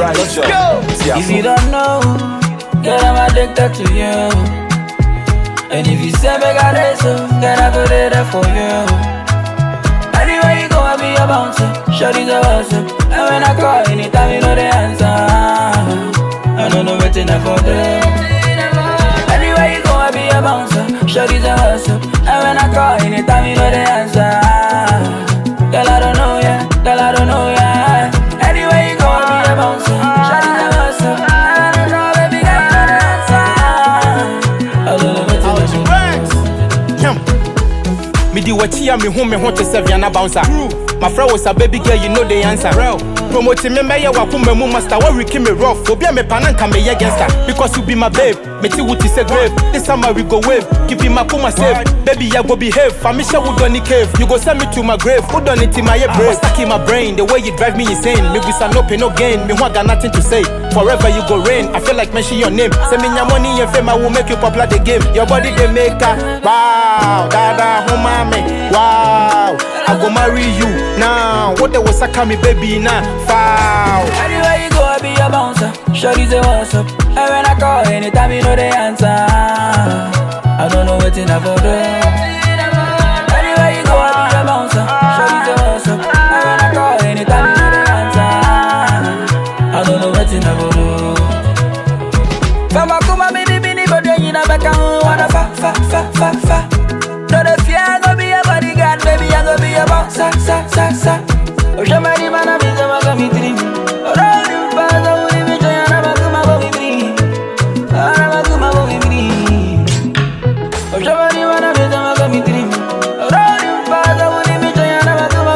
Let's go. If you don't know, girl, I'm addicted to you. And if you say me got it, so then I go there for you. Anywhere you go, I'll be your bouncer. Shorty's a WhatsApp. And when I call, anytime you know the answer. I don't know waiting for them. Anywhere you go, I'll be your bouncer. Shorty's a WhatsApp. And when I call, anytime you know the answer. Girl, I don't know, yeah. Girl, I don't know, yeah. Anywhere you go, I'll be your bouncer. Shorty's a WhatsApp. I don't know, baby, girl, you know the answer. I don't know waiting for them. Me di wachi me home to serve yana bouncer. My friend was a baby girl, you know the answer. Promoting me mayor wakuma mu master. What we me rough? Obia me panan can me against her. Because you be my babe. Me ti wuti say grave. This summer we go wave. Keep my kuma safe. Baby ya go behave. Famisha would on the cave. You go send me to my grave. Who done it in my brain? Stuck in my brain. The way you drive me insane. Me with no pain, no gain. Me want got nothing to say. Forever you go rain. I feel like mention your name. Send me your money and fame. I will make you popular the game. Your body they make her. Wow, dada, home me. Wow, I go marry you now. What the was I me baby now? Foul. Anywhere you go, I'll be your bouncer. Shorty's a WhatsApp. And when I call, anytime you know the answer. I don't know waiting for them. Anywhere you go, I'll be your bouncer. Shorty's a WhatsApp. And when I call, anytime you know the answer. I don't know waiting for them. Come on, come on, bini, but then you know back and wanna fa. No, the fear, I'm gonna be your bodyguard, baby, I'm gonna be your bouncer, sa. Oh, somebody, man, I'm in the dream. Oh, you pass, I will even try and I'm a good dream. I'm a good dream. Oh, somebody, man, I'm in the dream. Oh, you pass, I will even try and I'm a good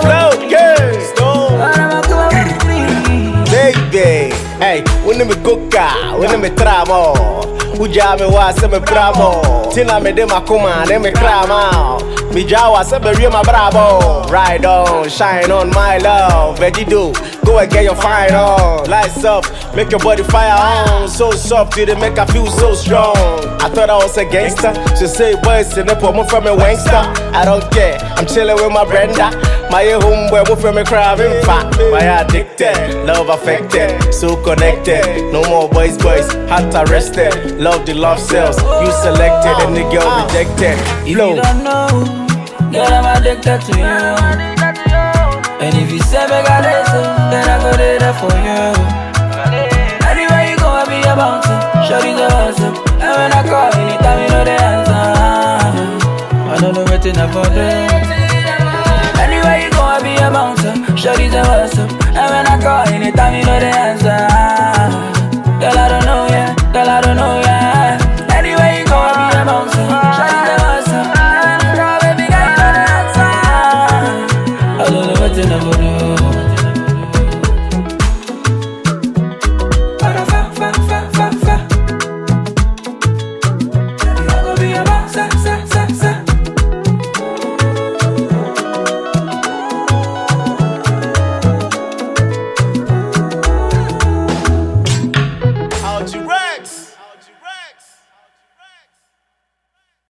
dream. Baby, hey, when me coca, when me tramo, uja me wa se me bravo. Tina me de makuma, de me crama. Me jawa se be real my bravo. Ride on, shine on my love. Veggie do, go and get your fire on. Lights up, make your body fire on. So soft, did it make I feel so strong. I thought I was a gangster. She say boys in the put me from a wangster. I don't care, I'm chilling with my Brenda. My homeboy move from me craving fat. My addicted, love affected, so connected. No more boys, heart arrested. Love the love cells, you selected and the girl rejected. If you don't know, girl, I'm addicted to you. And if you say me got it, so then I go there for you. Anywhere you go, I'll be your bouncer. Shorty's a WhatsApp. And when I call, anytime you know the answer. I don't know waiting for them. Anywhere you go, I'll be your bouncer. Shorty's a WhatsApp. And when I call, anytime you know the answer.